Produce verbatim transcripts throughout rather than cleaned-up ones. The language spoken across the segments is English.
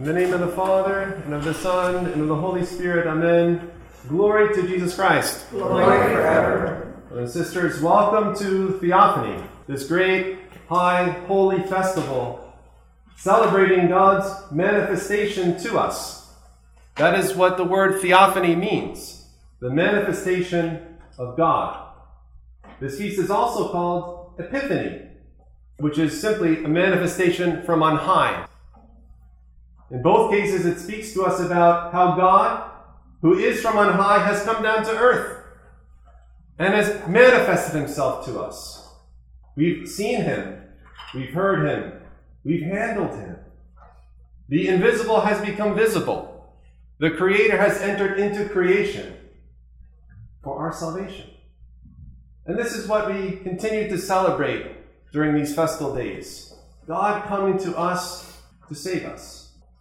In the name of the Father, and of the Son, and of the Holy Spirit, amen. Glory to Jesus Christ. Glory forever. Brothers and sisters, welcome to Theophany, this great, high, holy festival, celebrating God's manifestation to us. That is what the word theophany means, the manifestation of God. This feast is also called Epiphany, which is simply a manifestation from on high. In both cases, it speaks to us about how God, who is from on high, has come down to earth and has manifested himself to us. We've seen him, we've heard him, we've handled him. The invisible has become visible. The Creator has entered into creation for our salvation. And this is what we continue to celebrate during these festal days. God coming to us to save us.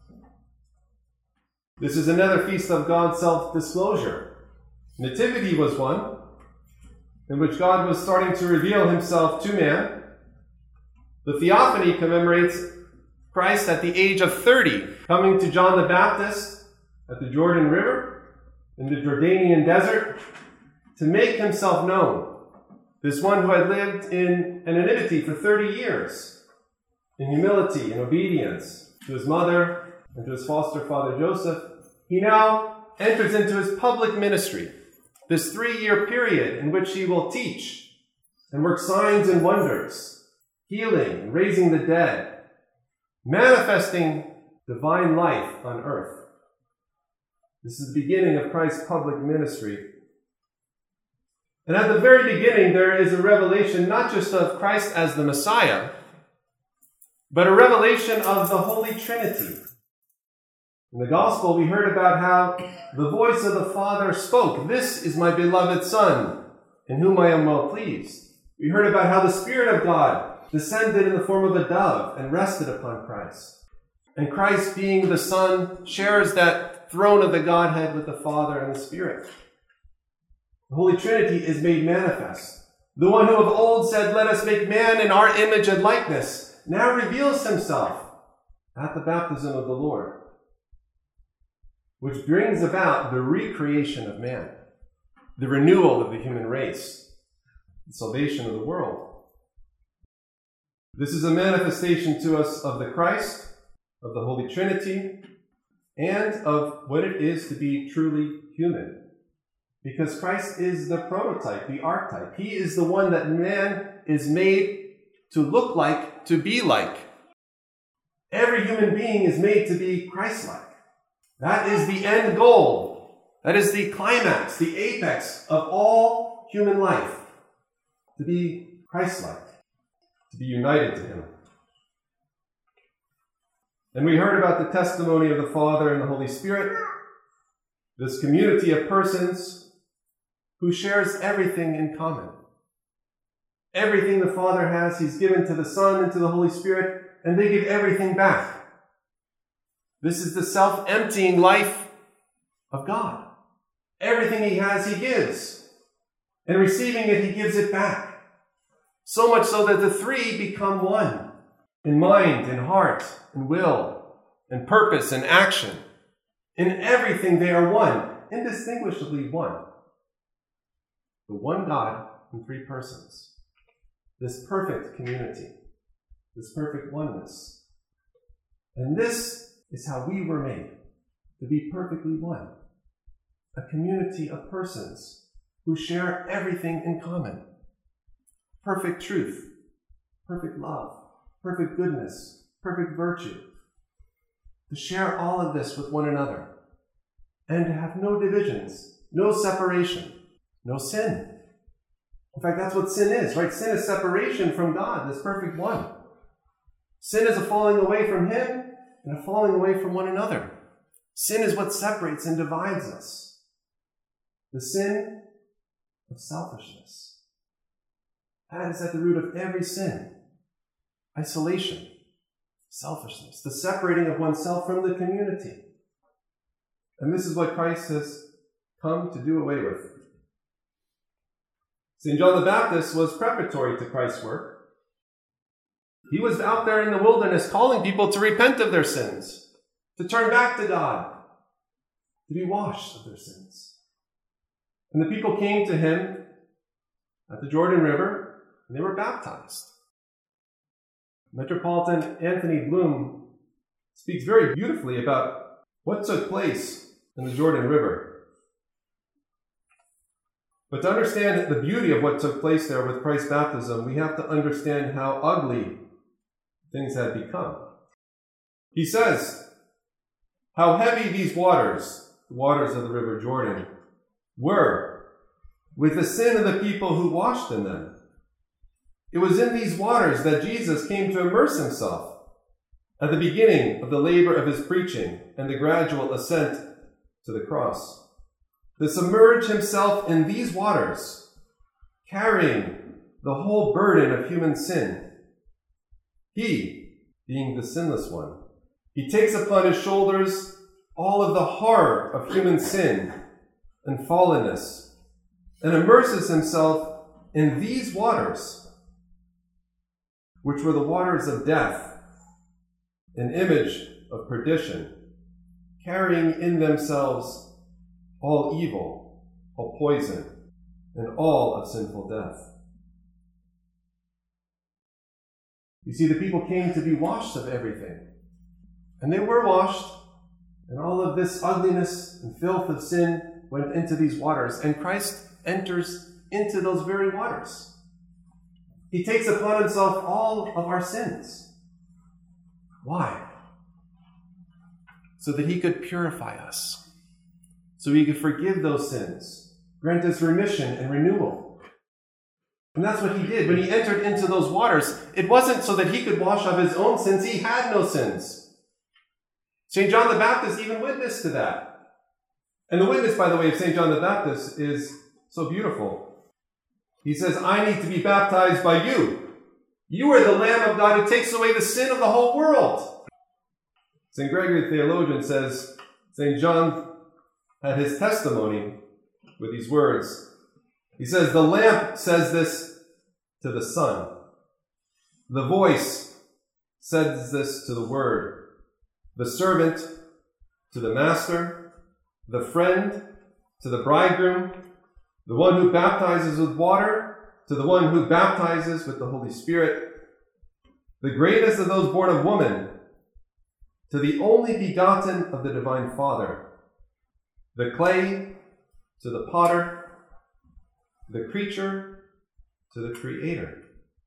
This is another feast of God's self-disclosure. Nativity was one, in which God was starting to reveal himself to man. The Theophany commemorates Christ at the age of thirty, coming to John the Baptist at the Jordan River, in the Jordanian desert, to make himself known. This one who had lived in anonymity for thirty years, in humility and obedience to his mother and to his foster father Joseph, he now enters into his public ministry, this three-year period in which he will teach and work signs and wonders, healing and raising the dead, manifesting divine life on earth. This is the beginning of Christ's public ministry. And at the very beginning, there is a revelation not just of Christ as the Messiah, but a revelation of the Holy Trinity. In the Gospel, we heard about how the voice of the Father spoke, "This is my beloved Son, in whom I am well pleased." We heard about how the Spirit of God descended in the form of a dove and rested upon Christ. And Christ, being the Son, shares that throne of the Godhead with the Father and the Spirit. The Holy Trinity is made manifest. The one who of old said, "Let us make man in our image and likeness," now reveals himself at the baptism of the Lord, which brings about the recreation of man, the renewal of the human race, the salvation of the world. This is a manifestation to us of the Christ, of the Holy Trinity, and of what it is to be truly human. Because Christ is the prototype, the archetype. He is the one that man is made to look like, to be like. Every human being is made to be Christ-like. That is the end goal. That is the climax, the apex of all human life. To be Christ-like, to be united to him. And we heard about the testimony of the Father and the Holy Spirit, this community of persons who shares everything in common. Everything the Father has, he's given to the Son and to the Holy Spirit, and they give everything back. This is the self-emptying life of God. Everything he has, he gives. And receiving it, he gives it back. So much so that the three become one in mind, in heart, in will, in purpose, in action. In everything they are one, indistinguishably one. The one God in three persons. This perfect community. This perfect oneness. And this is how we were made, to be perfectly one. A community of persons who share everything in common. Perfect truth, perfect love, perfect goodness, perfect virtue. To share all of this with one another. And to have no divisions, no separation, no sin. In fact, that's what sin is, right? Sin is separation from God, this perfect one. Sin is a falling away from him and a falling away from one another. Sin is what separates and divides us. The sin of selfishness. That is at the root of every sin. Isolation, selfishness, the separating of oneself from the community. And this is what Christ has come to do away with. Saint John the Baptist was preparatory to Christ's work. He was out there in the wilderness calling people to repent of their sins, to turn back to God, to be washed of their sins. And the people came to him at the Jordan River, and they were baptized. Metropolitan Anthony Bloom speaks very beautifully about what took place in the Jordan River. But to understand the beauty of what took place there with Christ's baptism, we have to understand how ugly things had become. He says, how heavy these waters, the waters of the River Jordan, were with the sin of the people who washed in them. It was in these waters that Jesus came to immerse himself at the beginning of the labor of his preaching and the gradual ascent to the cross. To submerge himself in these waters, carrying the whole burden of human sin. He, being the sinless one, he takes upon his shoulders all of the horror of human sin and fallenness, and immerses himself in these waters, which were the waters of death, an image of perdition, carrying in themselves all evil, all poison, and all of sinful death. You see, the people came to be washed of everything. And they were washed, and all of this ugliness and filth of sin went into these waters, and Christ enters into those very waters. He takes upon himself all of our sins. Why? So that he could purify us. So he could forgive those sins, grant us remission and renewal. And that's what he did. When he entered into those waters, it wasn't so that he could wash off his own sins. He had no sins. Saint John the Baptist even witnessed to that. And the witness, by the way, of Saint John the Baptist is so beautiful. He says, I need to be baptized by you. You are the Lamb of God who takes away the sin of the whole world. Saint Gregory the theologian says, Saint John had his testimony with these words. He says, the lamp says this to the sun. The voice says this to the word. The servant to the master. The friend to the bridegroom. The one who baptizes with water to the one who baptizes with the Holy Spirit. The greatest of those born of woman to the only begotten of the divine Father. The clay to the potter, the creature to the creator.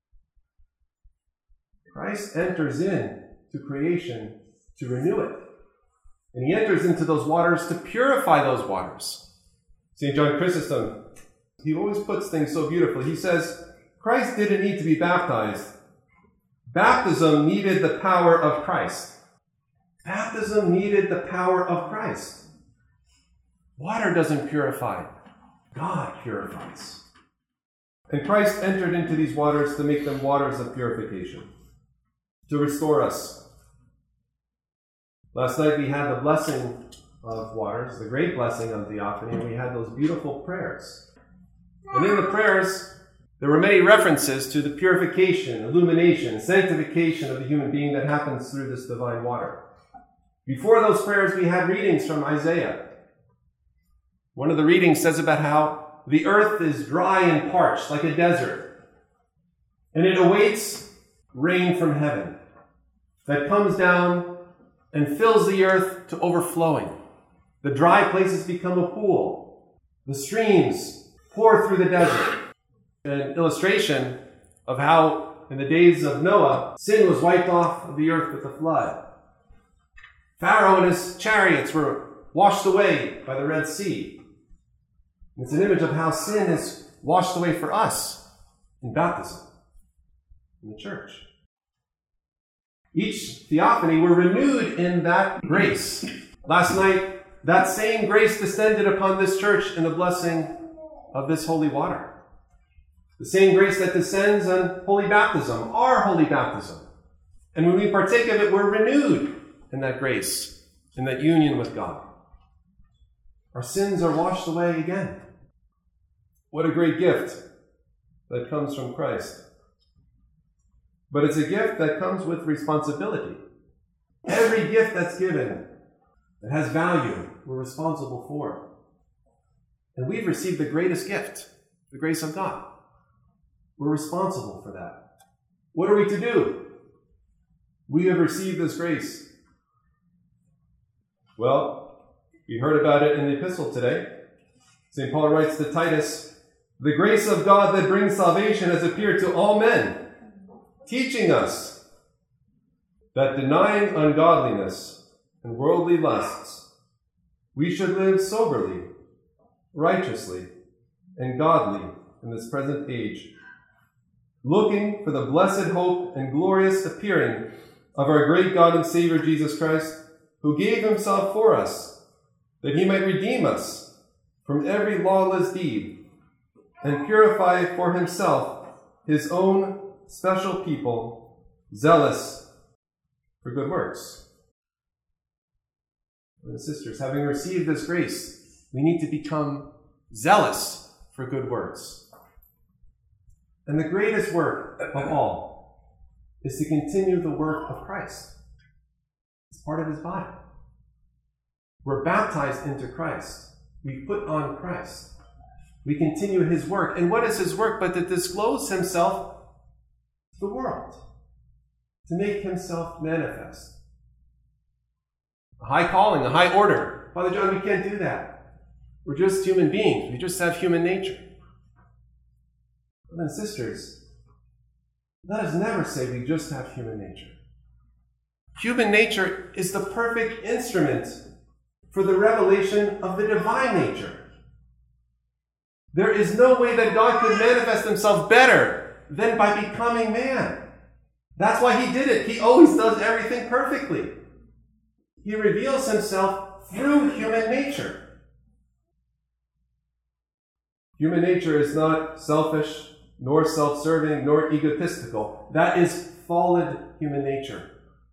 Christ enters in to creation to renew it. And he enters into those waters to purify those waters. Saint John Chrysostom, he always puts things so beautifully. He says, Christ didn't need to be baptized. Baptism needed the power of Christ. Baptism needed the power of Christ. Water doesn't purify. God purifies. And Christ entered into these waters to make them waters of purification, to restore us. Last night we had the blessing of waters, the great blessing of Theophany, and we had those beautiful prayers. And in the prayers, there were many references to the purification, illumination, sanctification of the human being that happens through this divine water. Before those prayers, we had readings from Isaiah. One of the readings says about how the earth is dry and parched like a desert, and it awaits rain from heaven that comes down and fills the earth to overflowing. The dry places become a pool. The streams pour through the desert. An illustration of how, in the days of Noah, sin was wiped off of the earth with the flood. Pharaoh and his chariots were washed away by the Red Sea. It's an image of how sin is washed away for us in baptism, in the church. Each theophany were renewed in that grace. Last night, that same grace descended upon this church in the blessing of this holy water. The same grace that descends on holy baptism, our holy baptism. And when we partake of it, we're renewed in that grace, in that union with God. Our sins are washed away again. What a great gift that comes from Christ. But it's a gift that comes with responsibility. Every gift that's given It has value. We're responsible for it. And we've received the greatest gift, the grace of God. We're responsible for that. What are we to do? We have received this grace. Well, we heard about it in the epistle today. Saint Paul writes to Titus, "The grace of God that brings salvation has appeared to all men, teaching us that denying ungodliness and worldly lusts, we should live soberly, righteously, and godly in this present age, looking for the blessed hope and glorious appearing of our great God and Savior Jesus Christ, who gave himself for us, that he might redeem us from every lawless deed and purify for himself his own special people, zealous for good works." Brothers and sisters, having received this grace, we need to become zealous for good works. And the greatest work of all is to continue the work of Christ. It's part of his body. We're baptized into Christ. We put on Christ. We continue his work. And what is his work but to disclose himself to the world, to make himself manifest? A high calling, a high order. Father John, we can't do that. We're just human beings. We just have human nature. Brothers and sisters, let us never say we just have human nature. Human nature is the perfect instrument for the revelation of the divine nature. There is no way that God could manifest himself better than by becoming man. That's why he did it. He always does everything perfectly. He reveals himself through human nature. Human nature is not selfish, nor self-serving, nor egotistical. That is fallen human nature.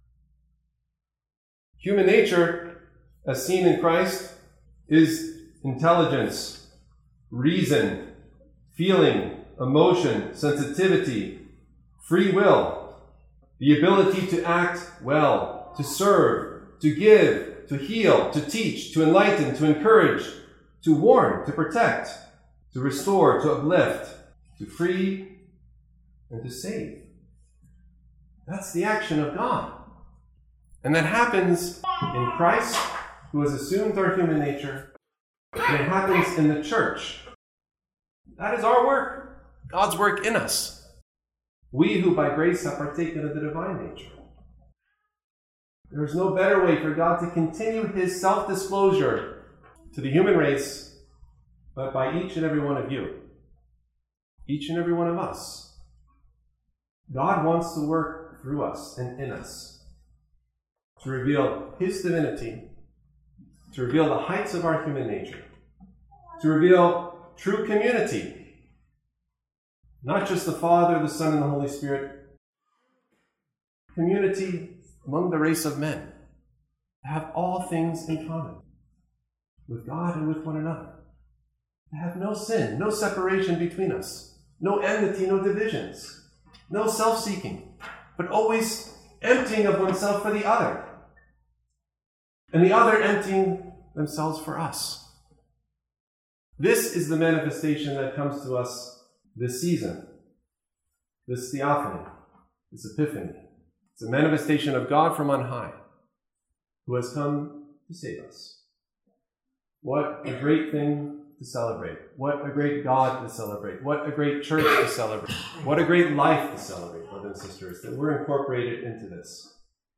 Human nature, as seen in Christ, is intelligence, reason, feeling, emotion, sensitivity, free will, the ability to act well, to serve, to give, to heal, to teach, to enlighten, to encourage, to warn, to protect, to restore, to uplift, to free, and to save. That's the action of God. And that happens in Christ, who has assumed our human nature, and it happens in the church. That is our work, God's work in us. We who by grace have partaken of the divine nature. There is no better way for God to continue his self-disclosure to the human race, but by each and every one of you. Each and every one of us. God wants to work through us and in us to reveal his divinity, to reveal the heights of our human nature, to reveal true community, not just the Father, the Son, and the Holy Spirit, community among the race of men, to have all things in common with God and with one another, to have no sin, no separation between us, no enmity, no divisions, no self-seeking, but always emptying of oneself for the other, and the other emptying themselves for us. This is the manifestation that comes to us this season, this theophany, this epiphany. It's a manifestation of God from on high, who has come to save us. What a great thing to celebrate. What a great God to celebrate. What a great church to celebrate. What a great life to celebrate, brothers and sisters, that we're incorporated into this.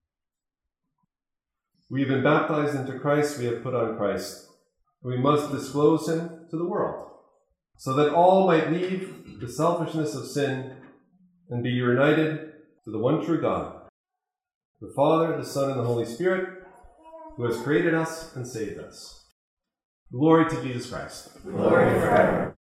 We have been baptized into Christ, we have put on Christ. We must disclose him to the world, so that all might leave the selfishness of sin and be united to the one true God, the Father, the Son, and the Holy Spirit, who has created us and saved us. Glory to Jesus Christ. Glory forever.